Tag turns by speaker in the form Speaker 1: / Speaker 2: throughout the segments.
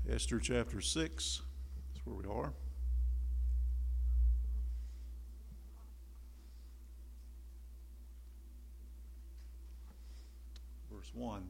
Speaker 1: Esther chapter 6, that's where we are. Verse 1.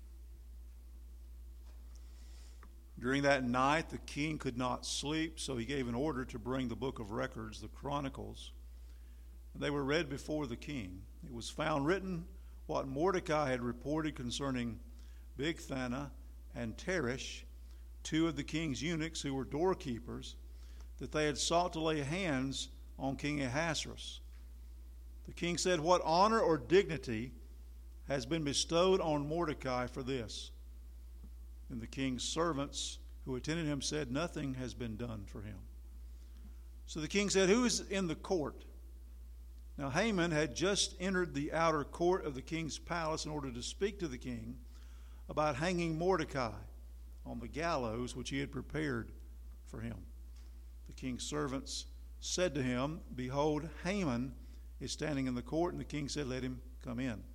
Speaker 1: During that night the king could not sleep, so he gave an order to bring the book of records, the Chronicles. They were read before the king. It was found written what Mordecai had reported concerning Bigthana and Teresh, two of the king's eunuchs who were doorkeepers, that they had sought to lay hands on King Ahasuerus. The king said, "What honor or dignity has been bestowed on Mordecai for this?" And the king's servants who attended him said, "Nothing has been done for him." So the king said, "Who is in the court?" Now Haman had just entered the outer court of the king's palace in order to speak to the king about hanging Mordecai on the gallows which he had prepared for him. The king's servants said to him, "Behold, Haman is standing in the court." And the king said, "Let him come in."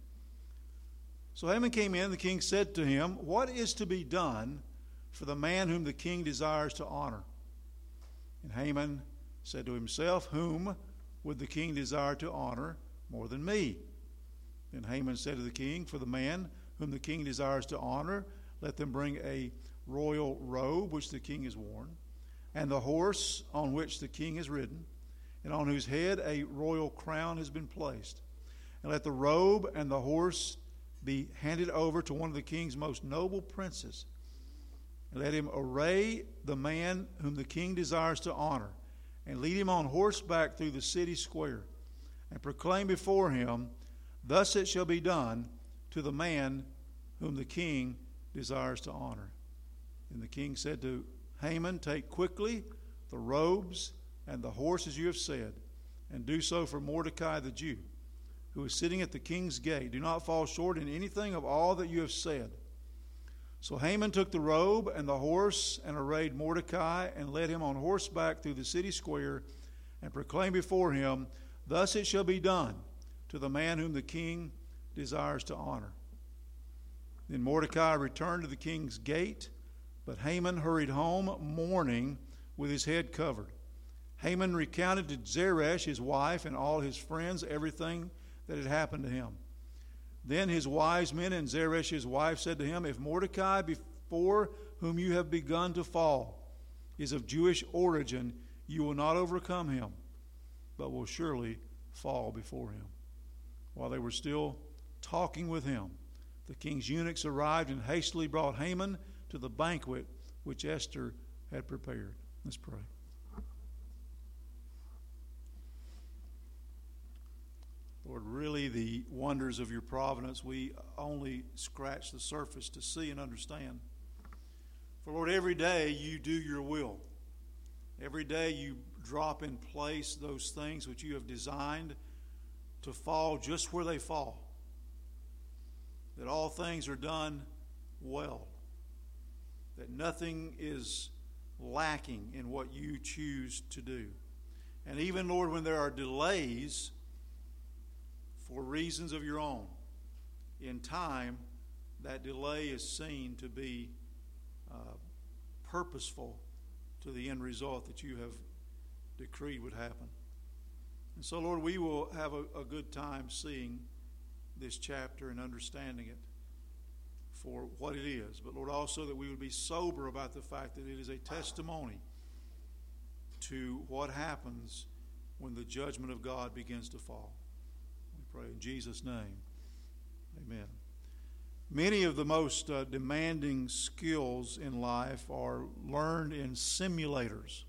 Speaker 1: So Haman came in. The king said to him, "What is to be done for the man whom the king desires to honor?" And Haman said to himself, "Whom would the king desire to honor more than me?" Then Haman said to the king, "For the man whom the king desires to honor, let them bring a royal robe which the king has worn, and the horse on which the king has ridden, and on whose head a royal crown has been placed. And let the robe and the horse be handed over to one of the king's most noble princes. And let him array the man whom the king desires to honor, and lead him on horseback through the city square, and proclaim before him, 'Thus it shall be done to the man whom the king desires to honor.'" And the king said to Haman, "Take quickly the robes and the horse as you have said, and do so for Mordecai the Jew, who is sitting at the king's gate. Do not fall short in anything of all that you have said." So Haman took the robe and the horse and arrayed Mordecai and led him on horseback through the city square and proclaimed before him, "Thus it shall be done to the man whom the king desires to honor." Then Mordecai returned to the king's gate, but Haman hurried home mourning with his head covered. Haman recounted to Zeresh, his wife, and all his friends everything that had happened to him. Then his wise men and Zeresh his wife said to him, "If Mordecai, before whom you have begun to fall, is of Jewish origin, you will not overcome him, but will surely fall before him." While they were still talking with him, the king's eunuchs arrived and hastily brought Haman to the banquet which Esther had prepared. Let's pray. Lord, really the wonders of your providence we only scratch the surface to see and understand. For Lord, every day you do your will. Every day you drop in place those things which you have designed to fall just where they fall. That all things are done well. That nothing is lacking in what you choose to do. And even, Lord, when there are delays for reasons of your own, in time, that delay is seen to be purposeful to the end result that you have decreed would happen. And so, Lord, we will have a good time seeing this chapter and understanding it for what it is. But, Lord, also that we would be sober about the fact that it is a testimony to what happens when the judgment of God begins to fall. We pray in Jesus' name. Amen. Many of the most demanding skills in life are learned in simulators.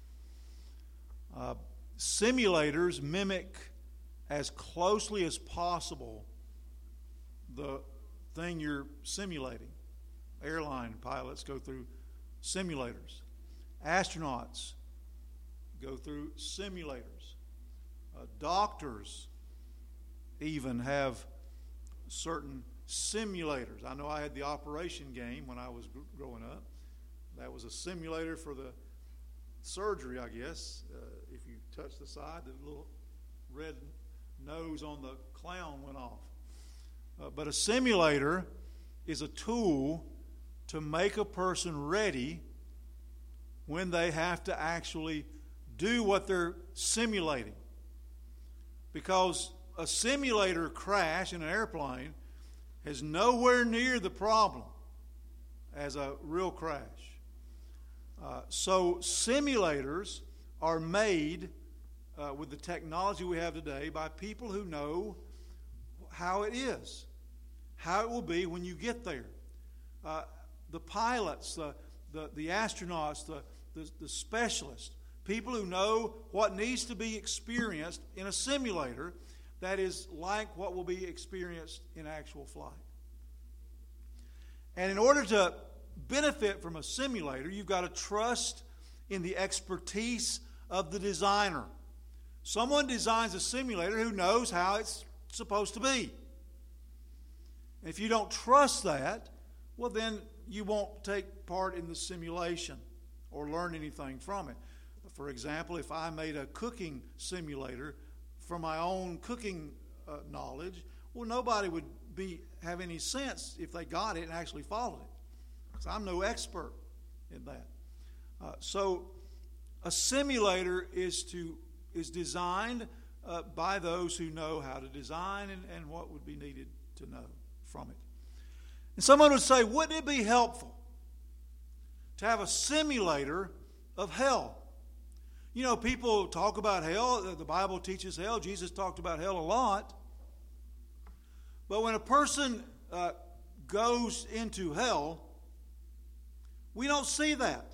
Speaker 1: Simulators mimic as closely as possible the thing you're simulating. Airline pilots go through simulators. Astronauts go through simulators. Doctors even have certain simulators. I know I had the operation game when I was growing up. That was a simulator for the surgery, I guess. If you touch the side, the little red nose on the clown went off. But a simulator is a tool to make a person ready when they have to actually do what they're simulating. Because a simulator crash in an airplane is nowhere near the problem as a real crash. So simulators are made with the technology we have today by people who know how it is, how it will be when you get there. The pilots, the astronauts, the specialists, people who know what needs to be experienced in a simulator that is like what will be experienced in actual flight. And in order to benefit from a simulator, you've got to trust in the expertise of the designer. Someone designs a simulator who knows how it's supposed to be. And if you don't trust that, well, then you won't take part in the simulation or learn anything from it. For example, if I made a cooking simulator for my own cooking knowledge, well, nobody would have any sense if they got it and actually followed it, because I'm no expert in that. So a simulator is designed by those who know how to design and what would be needed to know from it. And someone would say, wouldn't it be helpful to have a simulator of hell? You know, people talk about hell. The Bible teaches hell. Jesus talked about hell a lot. But when a person goes into hell, we don't see that.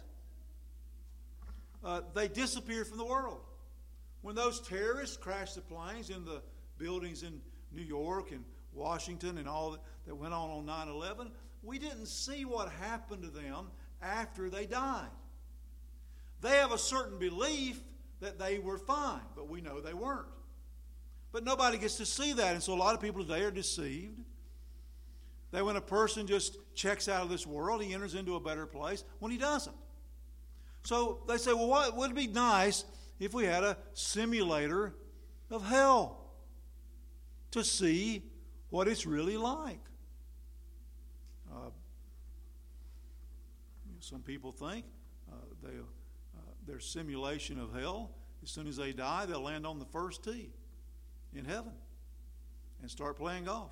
Speaker 1: They disappear from the world. When those terrorists crashed the planes in the buildings in New York and Washington and all that went on 9/11, we didn't see what happened to them after they died. They have a certain belief that they were fine, but we know they weren't. But nobody gets to see that, and so a lot of people today are deceived. That when a person just checks out of this world, he enters into a better place when he doesn't. So they say, well, what would it be nice if we had a simulator of hell to see what it's really like? Some people think their simulation of hell, as soon as they die, they'll land on the first tee in heaven and start playing golf.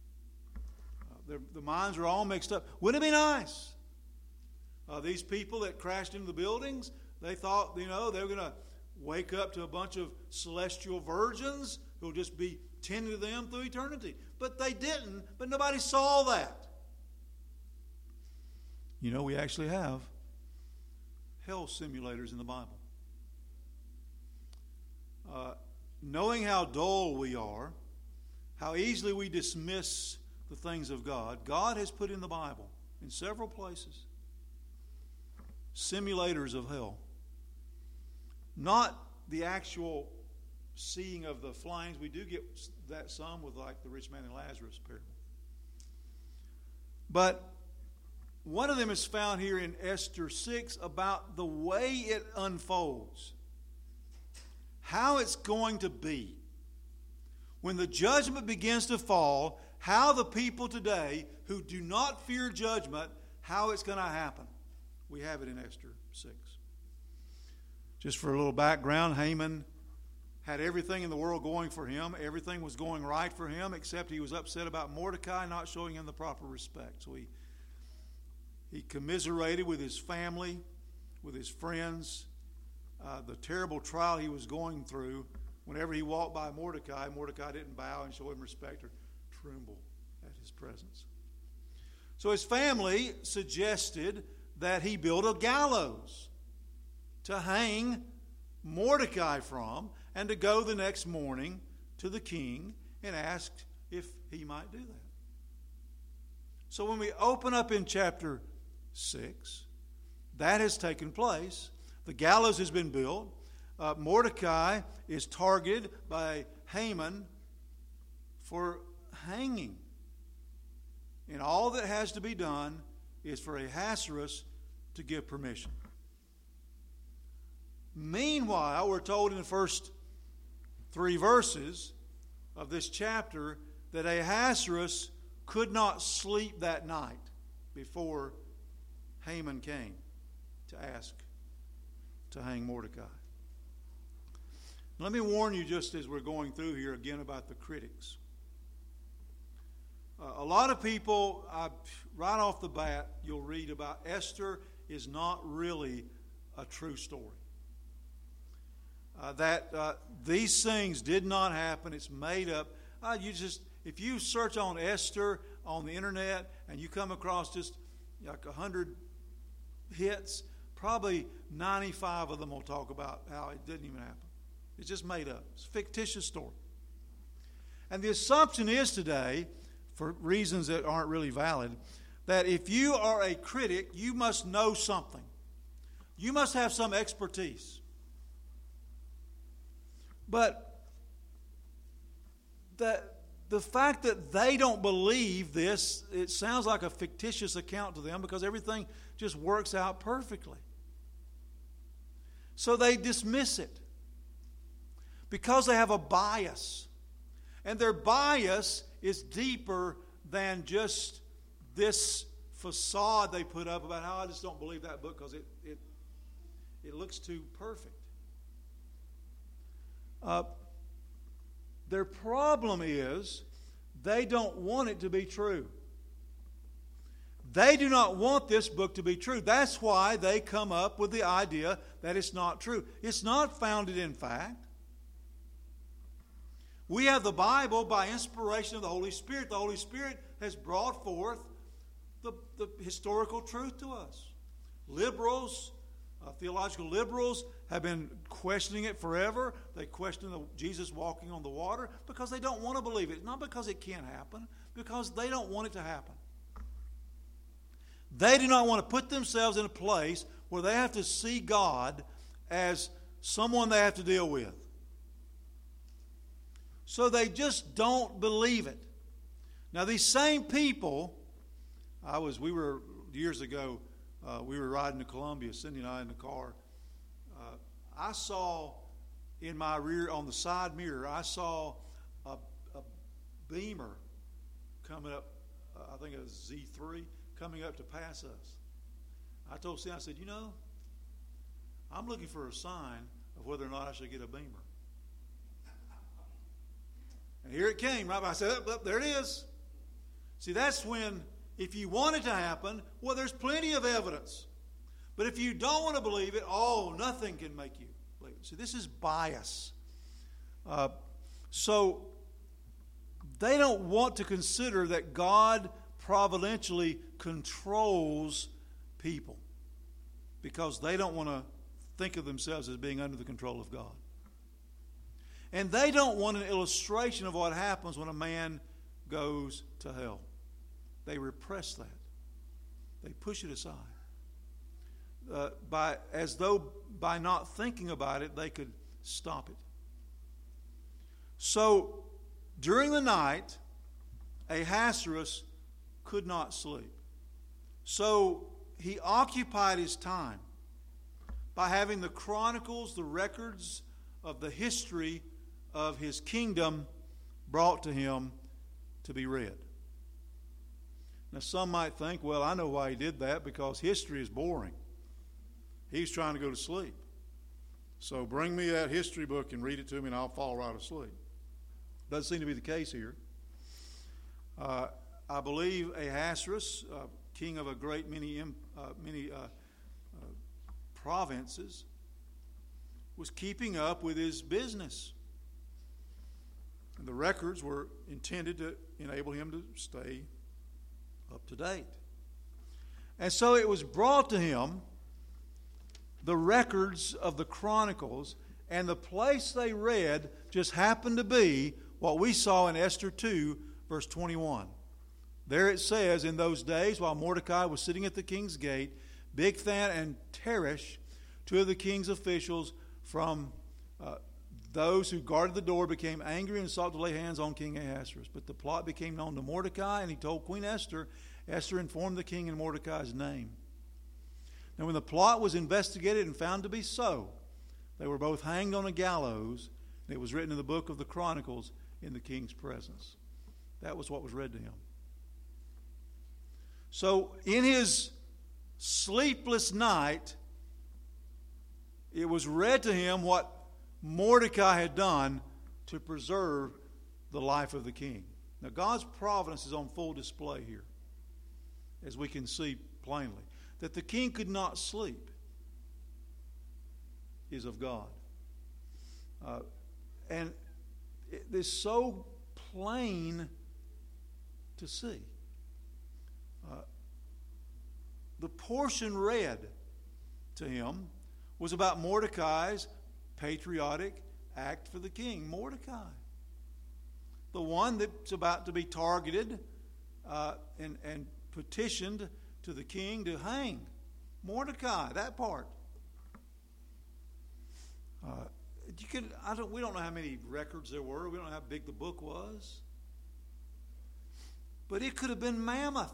Speaker 1: The minds are all mixed up. Wouldn't it be nice? These people that crashed into the buildings, they thought, they were going to wake up to a bunch of celestial virgins who will just be tending to them through eternity. But they didn't, but nobody saw that. You know, we actually have hell simulators in the Bible. Knowing how dull we are, how easily we dismiss the things of God, God has put in the Bible, in several places, simulators of hell. Not the actual seeing of the flames. We do get that some with like the rich man and Lazarus parable. But one of them is found here in Esther 6 about the way it unfolds. How it's going to be. When the judgment begins to fall, how the people today who do not fear judgment, how it's going to happen. We have it in Esther 6. Just for a little background, Haman had everything in the world going for him. Everything was going right for him, except he was upset about Mordecai not showing him the proper respect. So he commiserated with his family, with his friends, the terrible trial he was going through. Whenever he walked by Mordecai, Mordecai didn't bow and show him respect or tremble at his presence. So his family suggested that he build a gallows to hang Mordecai from and to go the next morning to the king and ask if he might do that. So when we open up in chapter 6, that has taken place. The gallows has been built. Mordecai is targeted by Haman for hanging. And all that has to be done is for Ahasuerus to give permission. Meanwhile, we're told in the first 3 verses of this chapter that Ahasuerus could not sleep that night before Haman came to ask to hang Mordecai. Let me warn you just as we're going through here again about the critics. A lot of people, right off the bat, you'll read about Esther is not really a true story. That these things did not happen. It's made up. If you search on Esther on the internet and you come across just like 100 hits, probably 95 of them will talk about how it didn't even happen. It's just made up. It's a fictitious story. And the assumption is today, for reasons that aren't really valid, that if you are a critic, you must know something. You must have some expertise. But the fact that they don't believe this, it sounds like a fictitious account to them because everything just works out perfectly. So they dismiss it because they have a bias. And their bias is deeper than just this facade they put up about how I just don't believe that book because it looks too perfect. Their problem is they don't want it to be true. They do not want this book to be true. That's why they come up with the idea that it's not true. It's not founded in fact. We have the Bible by inspiration of the Holy Spirit. The Holy Spirit has brought forth the historical truth to us. Liberals, theological liberals, have been questioning it forever. They question Jesus walking on the water because they don't want to believe it. Not because it can't happen, because they don't want it to happen. They do not want to put themselves in a place where they have to see God as someone they have to deal with. So they just don't believe it. Now these same people, we were years ago, we were riding to Columbia, Cindy and I in the car. I saw in my rear, on the side mirror, I saw a Beamer coming up, I think it was Z3, coming up to pass us. I told Cindy, I said, I'm looking for a sign of whether or not I should get a Beamer. And here it came, right? I said, there it is. See, that's when, if you want it to happen, well, there's plenty of evidence. But if you don't want to believe it, nothing can make you believe it. See, this is bias. So they don't want to consider that God providentially controls people because they don't want to think of themselves as being under the control of God. And they don't want an illustration of what happens when a man goes to hell. They repress that. They push it aside. As though by not thinking about it, they could stop it. So, during the night, Ahasuerus could not sleep. So, he occupied his time by having the chronicles, the records of the history of his kingdom brought to him to be read. Now some might think, well, I know why he did that, because history is boring. He's trying to go to sleep. So bring me that history book and read it to me and I'll fall right asleep. Doesn't seem to be the case here. I believe Ahasuerus, king of a great many provinces, was keeping up with his business. And the records were intended to enable him to stay up to date. And so it was brought to him, the records of the Chronicles, and the place they read just happened to be what we saw in Esther 2, verse 21. There it says, in those days, while Mordecai was sitting at the king's gate, Bigthan and Teresh, two of the king's officials from those who guarded the door, became angry and sought to lay hands on King Ahasuerus. But the plot became known to Mordecai, and he told Queen Esther. Esther informed the king in Mordecai's name. Now when the plot was investigated and found to be so, they were both hanged on a gallows, and it was written in the book of the Chronicles in the king's presence. That was what was read to him. So in his sleepless night, it was read to him what Mordecai had done to preserve the life of the king. Now, God's providence is on full display here, as we can see plainly. That the king could not sleep is of God. And it is so plain to see. The portion read to him was about Mordecai's patriotic act for the king. Mordecai, the one that's about to be targeted and petitioned to the king to hang. Mordecai, that part. We don't know how many records there were. We don't know how big the book was. But it could have been mammoth.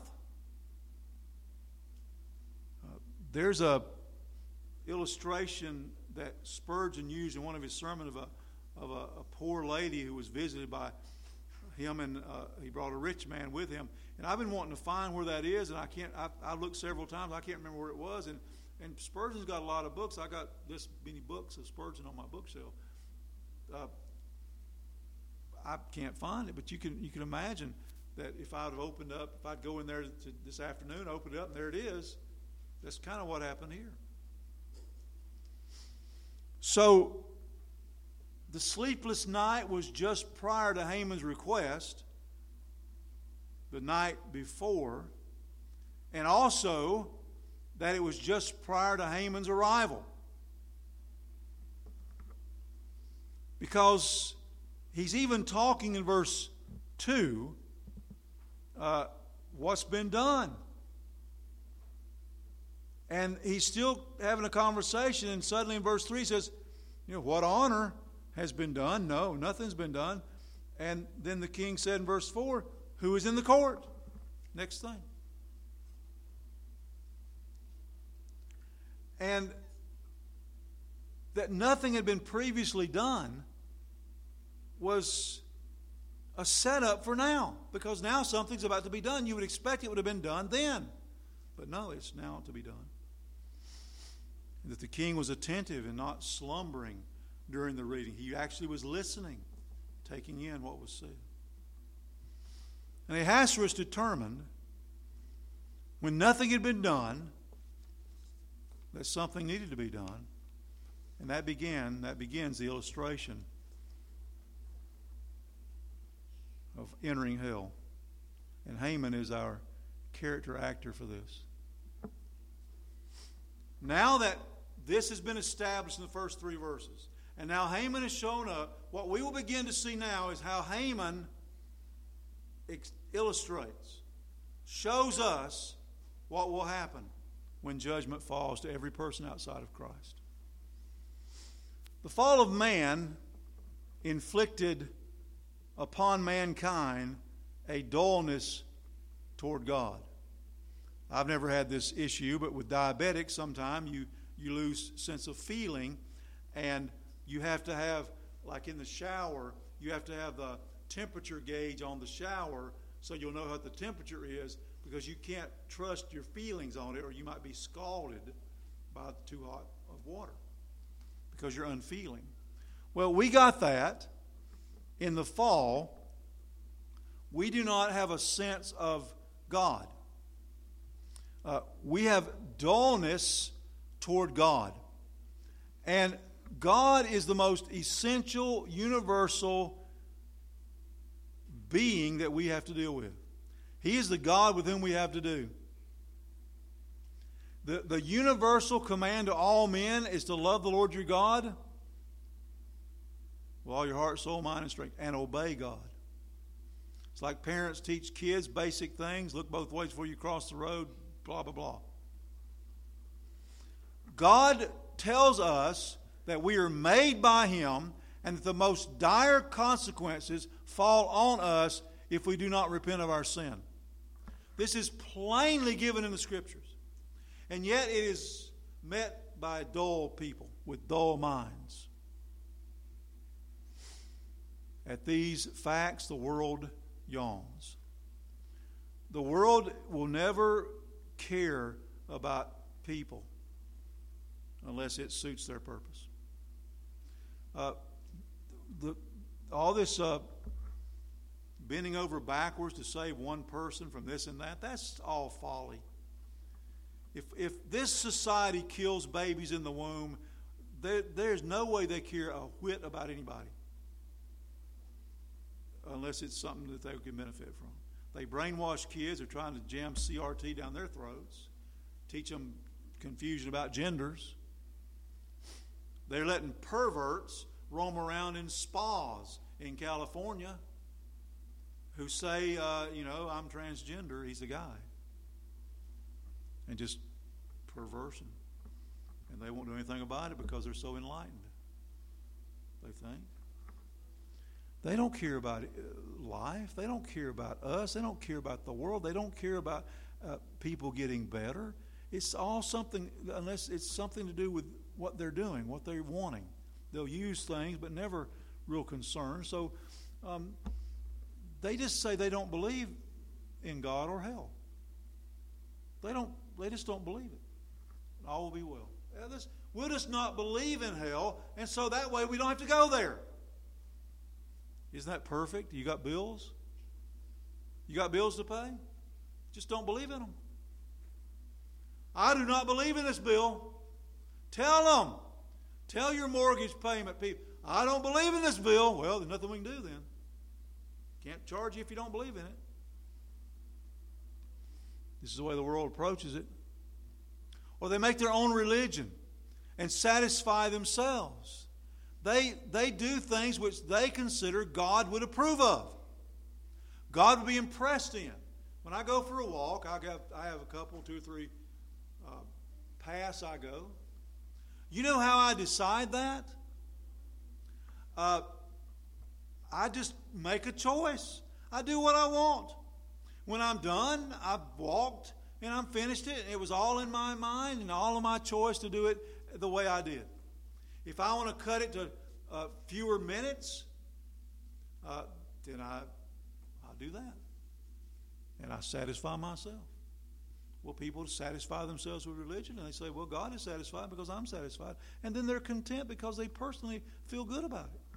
Speaker 1: There's a illustration that Spurgeon used in one of his sermons of a poor lady who was visited by him, and he brought a rich man with him. And I've been wanting to find where that is, and I looked several times. I can't remember where it was. And Spurgeon's got a lot of books. I got this many books of Spurgeon on my bookshelf. I can't find it, but you can imagine that if I'd have opened up, if I'd go in there this afternoon, open it up, and there it is. That's kind of what happened here. So, the sleepless night was just prior to Haman's request, the night before, and also that it was just prior to Haman's arrival. Because he's even talking in verse 2, what's been done. And he's still having a conversation, and suddenly in verse 3 he says, what honor has been done? No, nothing's been done. And then the king said in verse 4, who is in the court? Next thing. And that nothing had been previously done was a setup for now. Because now something's about to be done. You would expect it would have been done then. But no, it's now to be done. That the king was attentive and not slumbering during the reading. He actually was listening, taking in what was said. And Ahasuerus determined, when nothing had been done, that something needed to be done. And that begins the illustration of entering hell. And Haman is our character actor for this. Now that this has been established in the first 3 verses, and now Haman has shown up, what we will begin to see now is how Haman illustrates, shows us what will happen when judgment falls to every person outside of Christ. The fall of man inflicted upon mankind a dullness toward God. I've never had this issue, but with diabetics, sometimes you lose sense of feeling, and you have to have, like in the shower, you have to have the temperature gauge on the shower so you'll know what the temperature is, because you can't trust your feelings on it, or you might be scalded by too hot of water because you're unfeeling. Well, we got that in the fall. We do not have a sense of God. We have dullness toward God. And God is the most essential, universal being that we have to deal with. He is the God with whom we have to do. The universal command to all men is to love the Lord your God with all your heart, soul, mind, and strength, and obey God. It's like parents teach kids basic things. Look both ways before you cross the road, blah, blah, blah. God tells us that we are made by Him, and that the most dire consequences fall on us if we do not repent of our sin. This is plainly given in the Scriptures. And yet it is met by dull people with dull minds. At these facts, the world yawns. The world will never care about people unless it suits their purpose. All this bending over backwards to save one person from this and that, that's all folly. If this society kills babies in the womb, there's no way they care a whit about anybody unless it's something that they can benefit from. They brainwash kids. They're trying to jam CRT down their throats, teach them confusion about genders. They're letting perverts roam around in spas in California who say, I'm transgender, he's a guy. And just perversion. And they won't do anything about it because they're so enlightened, they think. They don't care about life. They don't care about us. They don't care about the world. They don't care about people getting better. It's all something, unless it's something to do with what they're doing, what they're wanting. They'll use things, but never real concern. So they just say they don't believe in God or hell. They just don't believe it. All will be well. We'll just not believe in hell, and so that way we don't have to go there. Isn't that perfect? You got bills? You got bills to pay? Just don't believe in them. I do not believe in this bill. Tell them. Tell your mortgage payment people, I don't believe in this bill. Well, there's nothing we can do then. Can't charge you if you don't believe in it. This is the way the world approaches it. Or they make their own religion and satisfy themselves. They do things which they consider God would approve of. God would be impressed in. When I go for a walk, I have a couple, 2 or 3 paths I go. You know how I decide that? I just make a choice. I do what I want. When I'm done, I've walked and I'm finished it. It was all in my mind and all of my choice to do it the way I did. If I want to cut it to fewer minutes, then I'll do that. And I satisfy myself. Well, people satisfy themselves with religion, and they say, well, God is satisfied because I'm satisfied. And then they're content because they personally feel good about it.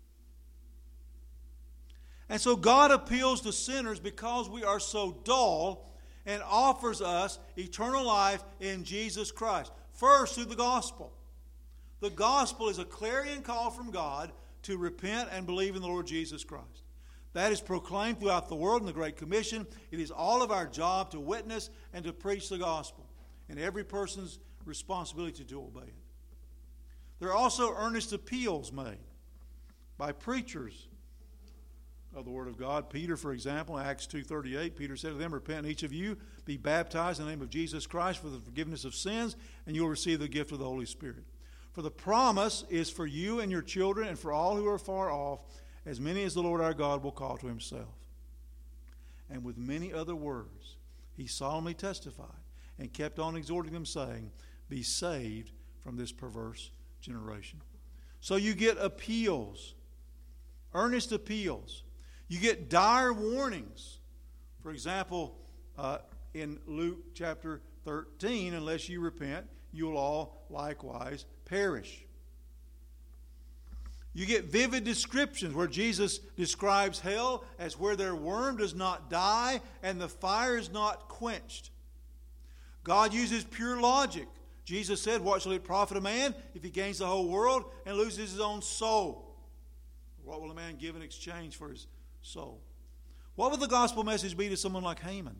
Speaker 1: And so God appeals to sinners because we are so dull and offers us eternal life in Jesus Christ. First, through the gospel. The gospel is a clarion call from God to repent and believe in the Lord Jesus Christ. That is proclaimed throughout the world in the Great Commission. It is all of our job to witness and to preach the gospel, and every person's responsibility to obey it. There are also earnest appeals made by preachers of the Word of God. Peter, for example, in Acts 2:38, Peter said to them, repent, each of you, be baptized in the name of Jesus Christ for the forgiveness of sins, and you will receive the gift of the Holy Spirit. For the promise is for you and your children and for all who are far off, as many as the Lord our God will call to himself. And with many other words, he solemnly testified and kept on exhorting them, saying, be saved from this perverse generation. So you get appeals, earnest appeals. You get dire warnings. For example, in Luke chapter 13, unless you repent, you will all likewise perish. You get vivid descriptions where Jesus describes hell as where their worm does not die and the fire is not quenched. God uses pure logic. Jesus said, what shall it profit a man if he gains the whole world and loses his own soul? What will a man give in exchange for his soul? What would the gospel message be to someone like Haman?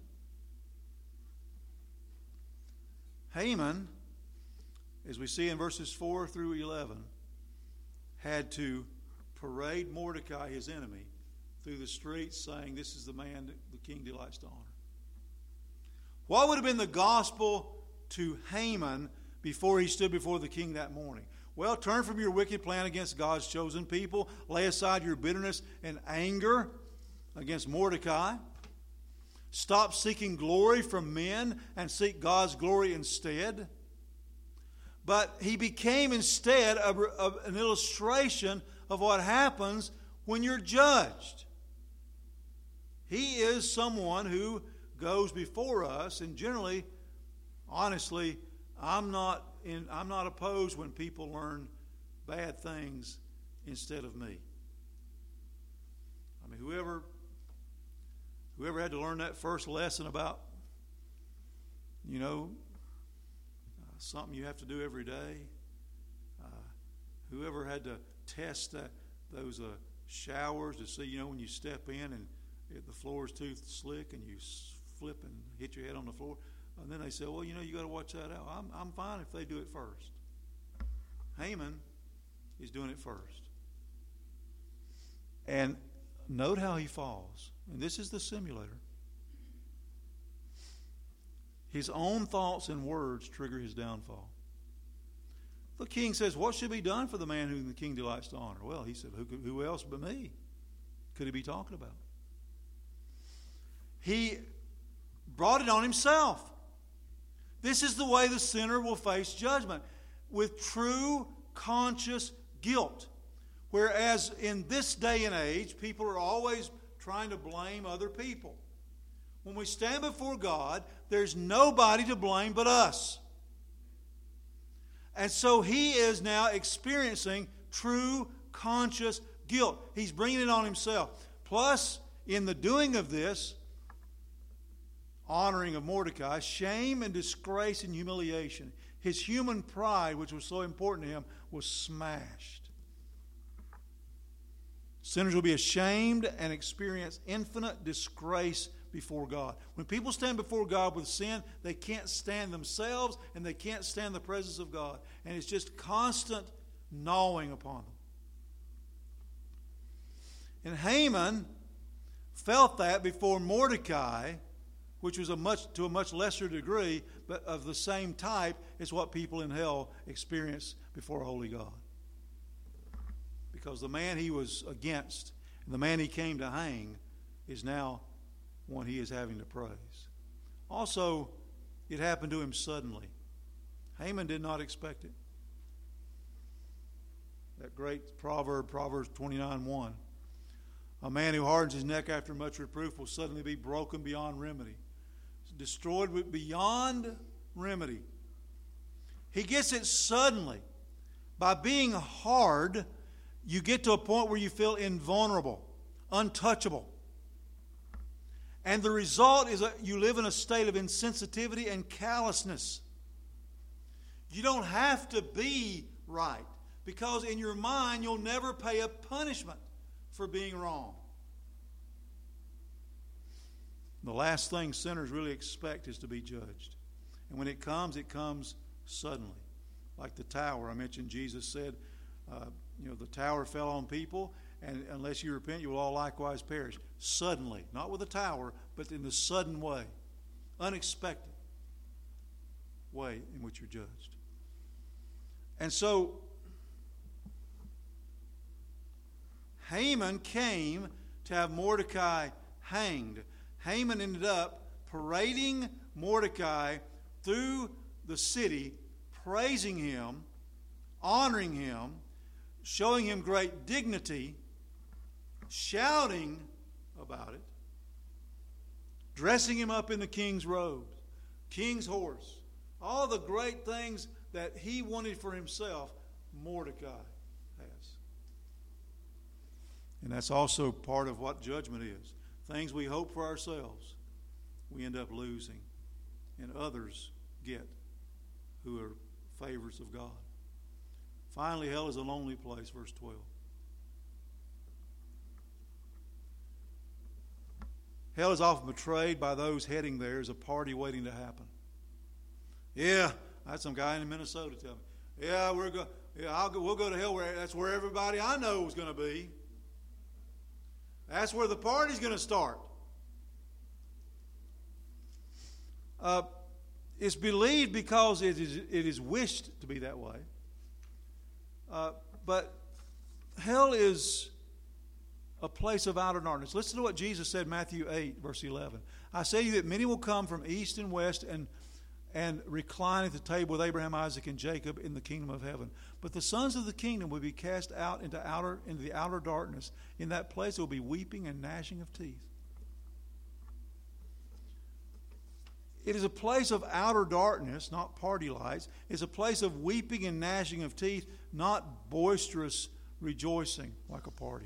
Speaker 1: Haman, as we see in verses 4 through 11, had to parade Mordecai, his enemy, through the streets saying, this is the man that the king delights to honor. What would have been the gospel to Haman before he stood before the king that morning? Well, turn from your wicked plan against God's chosen people. Lay aside your bitterness and anger against Mordecai. Stop seeking glory from men and seek God's glory instead. But he became instead an illustration of what happens when you're judged. He is someone who goes before us and generally, honestly, I'm not opposed when people learn bad things instead of me. I mean, whoever had to learn that first lesson about, something you have to do every day, whoever had to test those showers to see, when you step in and the floor is too slick and you flip and hit your head on the floor, and then they say, well, you got to watch that out. I'm fine if they do it first. Haman is doing it first. And note how he falls. And this is the simulator. His own thoughts and words trigger his downfall. The king says, what should be done for the man whom the king delights to honor? Well, he said, who else but me could he be talking about? He brought it on himself. This is the way the sinner will face judgment, with true conscious guilt. Whereas in this day and age, people are always trying to blame other people. When we stand before God, there's nobody to blame but us. And so he is now experiencing true conscious guilt. He's bringing it on himself. Plus, in the doing of this, honoring of Mordecai, shame and disgrace and humiliation. His human pride, which was so important to him, was smashed. Sinners will be ashamed and experience infinite disgrace before God. When people stand before God with sin, they can't stand themselves and they can't stand the presence of God. And it's just constant gnawing upon them. And Haman felt that before Mordecai, which was to a much lesser degree, but of the same type as what people in hell experience before a holy God. Because the man he was against, and the man he came to hang, is now one he is having to praise. Also, it happened to him suddenly. Haman did not expect it. That great proverb, Proverbs 29:1. A man who hardens his neck after much reproof will suddenly be broken beyond remedy. Destroyed beyond remedy. He gets it suddenly. By being hard, you get to a point where you feel invulnerable, untouchable. And the result is that you live in a state of insensitivity and callousness. You don't have to be right, because in your mind you'll never pay a punishment for being wrong. The last thing sinners really expect is to be judged. And when it comes suddenly. Like the tower I mentioned, Jesus said, the tower fell on people, and unless you repent, you will all likewise perish. Suddenly. Not with a tower, but in the sudden way. Unexpected way in which you're judged. And so, Haman came to have Mordecai hanged. Haman ended up parading Mordecai through the city, praising him, honoring him, showing him great dignity, shouting about it, dressing him up in the king's robes, king's horse, all the great things that he wanted for himself, Mordecai has. And that's also part of what judgment is. Things we hope for ourselves, we end up losing, and others get who are favorites of God. Finally, hell is a lonely place, verse 12. Hell is often portrayed by those heading there as a party waiting to happen. Yeah, I had some guy in Minnesota tell me, we'll go to hell. That's where everybody I know is going to be. That's where the party's going to start. It's believed because it is wished to be that way. But hell is a place of outer darkness. Listen to what Jesus said, Matthew 8, verse 11. I say to you that many will come from east and west and recline at the table with Abraham, Isaac, and Jacob in the kingdom of heaven. But the sons of the kingdom will be cast out into the outer darkness. In that place there will be weeping and gnashing of teeth. It is a place of outer darkness, not party lights. It's a place of weeping and gnashing of teeth, not boisterous rejoicing like a party.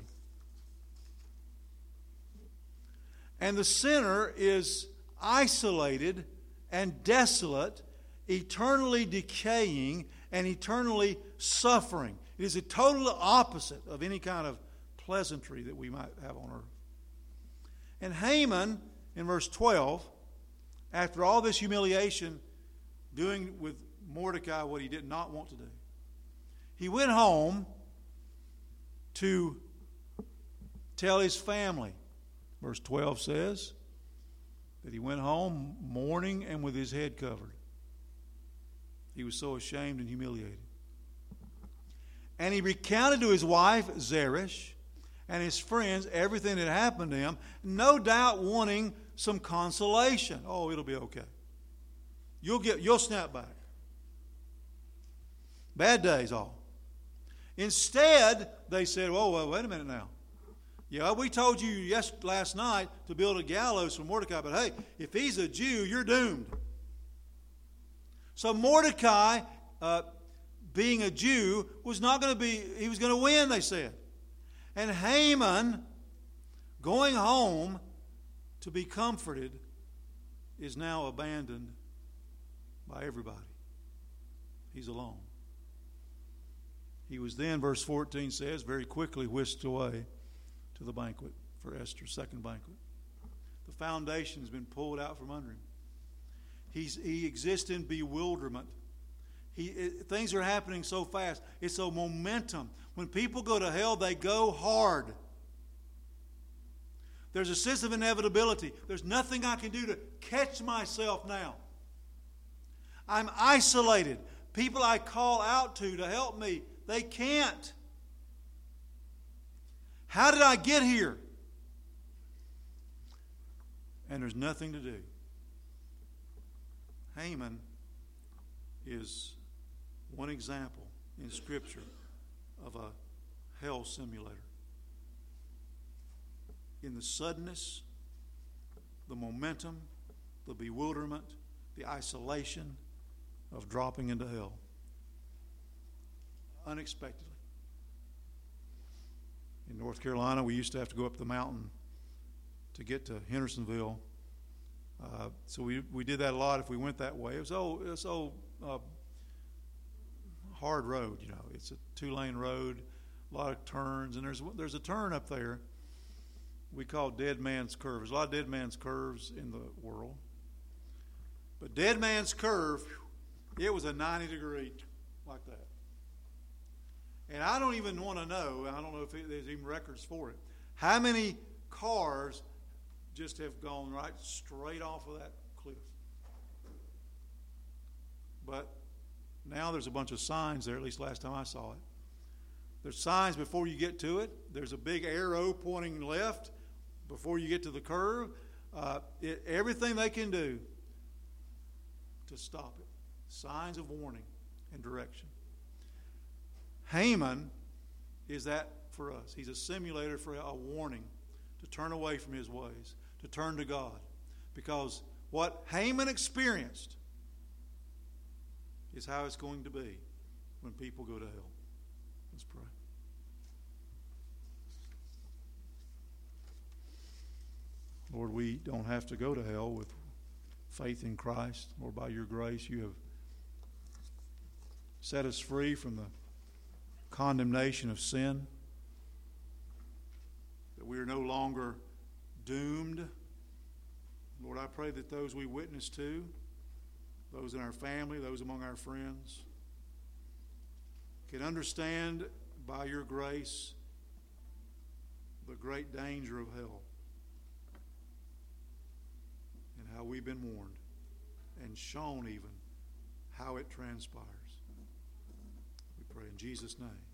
Speaker 1: And the sinner is isolated and desolate, eternally decaying and eternally suffering. It is a total opposite of any kind of pleasantry that we might have on earth. And Haman, in verse 12, after all this humiliation, doing with Mordecai what he did not want to do, he went home to tell his family. Verse 12 says that he went home mourning and with his head covered. He was so ashamed and humiliated. And he recounted to his wife Zeresh and his friends everything that happened to him, no doubt wanting some consolation. Oh, it'll be okay. You'll snap back. Bad days all. Instead, they said, "Whoa, wait a minute now. Yeah, we told you last night to build a gallows for Mordecai, but hey, if he's a Jew, you're doomed." So Mordecai, being a Jew, was not going to be, he was going to win, they said. And Haman, going home to be comforted, is now abandoned by everybody. He's alone. He was then, verse 14 says, very quickly whisked away to the banquet for Esther's second banquet. The foundation has been pulled out from under him. He exists in bewilderment. Things are happening so fast. It's a momentum. When people go to hell, they go hard. There's a sense of inevitability. There's nothing I can do to catch myself now. I'm isolated. People I call out to help me, they can't. How did I get here? And there's nothing to do. Haman is one example in Scripture of a hell simulator. In the suddenness, the momentum, the bewilderment, the isolation of dropping into hell. Unexpectedly. In North Carolina, we used to have to go up the mountain to get to Hendersonville. So we did that a lot if we went that way. It was hard road, you know. It's a 2-lane road, a lot of turns, and there's a turn up there we call Dead Man's Curve. There's a lot of Dead Man's Curves in the world. But Dead Man's Curve, it was a 90-degree like that. And I don't even want to know, I don't know if there's even records for it, how many cars just have gone right straight off of that cliff. But now there's a bunch of signs there, at least last time I saw it. There's signs before you get to it. There's a big arrow pointing left before you get to the curve. Everything they can do to stop it. Signs of warning and direction. Haman is that for us. He's a simulator for a warning to turn away from his ways, to turn to God. Because what Haman experienced is how it's going to be when people go to hell. Let's pray. Lord, we don't have to go to hell with faith in Christ. Lord, by your grace, you have set us free from the condemnation of sin, that we are no longer doomed. Lord, I pray that those we witness to, those in our family, those among our friends, can understand by your grace the great danger of hell and how we've been warned and shown even how it transpires. We pray in Jesus' name.